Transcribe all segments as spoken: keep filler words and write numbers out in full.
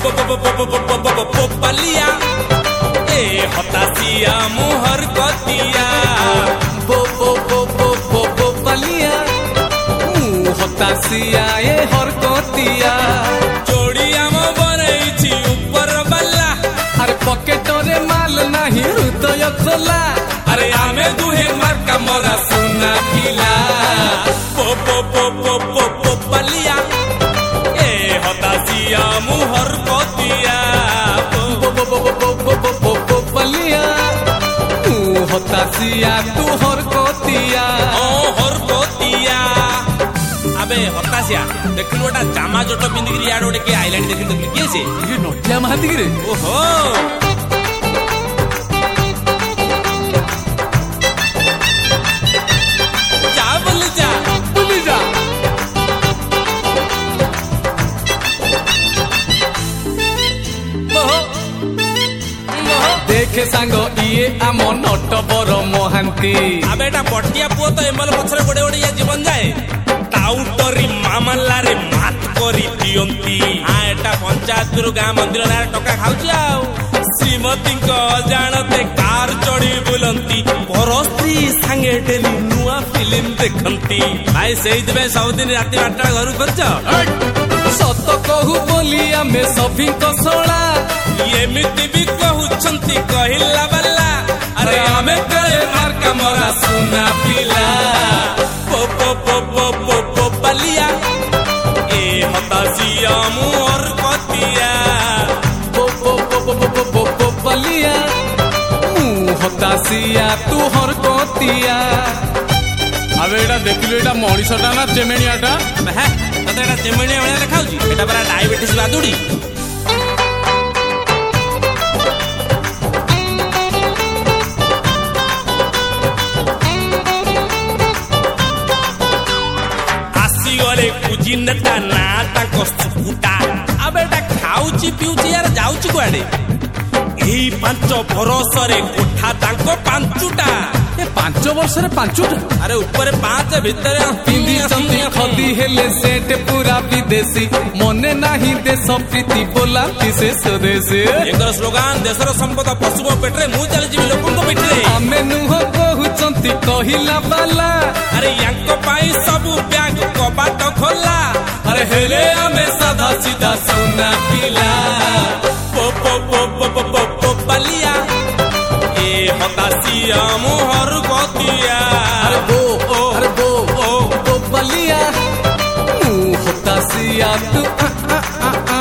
पोपलिया ए हतासिया मुहर कतिया बो बो बो बो बो पोपलिया मु हतासिया ए हर कतिया जोड़िया मो बनैछि ऊपर बल्ला अरे पकेटरे माल नाही हृदय खोला अरे आमे दुहे मार्का मोरा सुना पिला पो पो पो पो पो पोपलिया ए हतासिया मुहर कतिया बो बो बो बो बो बो बो पोपलिया मु हतासिया तू हर कतिया ओ हर कतिया अबे हतासिया देखलु ओटा जामा जोट पिंदिगिरी याड ओटे के आइलैंड देखि देखि के से ये नोटिया महादी रे ओहो जा बोल जा बुली जा ओहो ओहो देखे सांग इए आम नट बर महांती अबे एटा पटिया पुओ तो एमल पछरे गोडे गोडे या जीवन जाए टाउटरी मामला रे मात करी दियंती आ एटा पंचायत रु गां मंदिर ना टका खाउची आउ श्रीमती को जानते कार चढ़ी बुलंती परस्त्री संगे डेली नुआ फिल्म देखंती भाई सेहि दिबे सब दिन राति बारटा घर करछ सत कहू बोली आमे सभी को सोला एमिति भी कहउछंती कहिला बल्ला अरे आमे करे मार का मोरा सुना पिला पो पो पो पो पो पो बलिया ए हतासिया मोर कतिया बो बो बो बो बो बो बो बलिया मु हतासिया तू हर कतिया अबे एटा देखिलु एटा मणिसटा ना चेमेनियाटा हे तते एटा चेमणिया भलिया देखाउची एटा बरा डायबिटीज बादुडी आसी गले कुजिनटा ना ताको सुकुटा अबे एटा खाउची पिउची यार जाउची कुआडे एही पांच बरसरे कोठा तांको पांचुटा ए पांच वर्ष रे पांचुटा अरे ऊपर पांच भीतर पिंदी चंदी खदी हेले सेट पूरा विदेशी मने नाही देश प्रीति बोला से स्वदेशी एकर स्लोगान देशर संपद पशु पेटरे मु चली जीवी लोकन को पिटरे आमे नुह कहउचंती कहिला बाला अरे यांको पाई सब ब्याग कबाट खोला अरे हेले आमे साधा सीधा सोना पिला पो पो पो पो पो पो पो बलिया ए हतासिया मोहर कतिया अरे बो अरे बो ओ बो बलिया मु हतासिया तू आ आ आ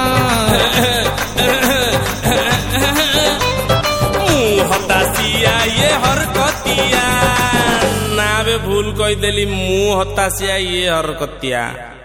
मु हतासिया ये हर कतिया ना बे भूल कहि देली मु हतासिया ये हर कतिया।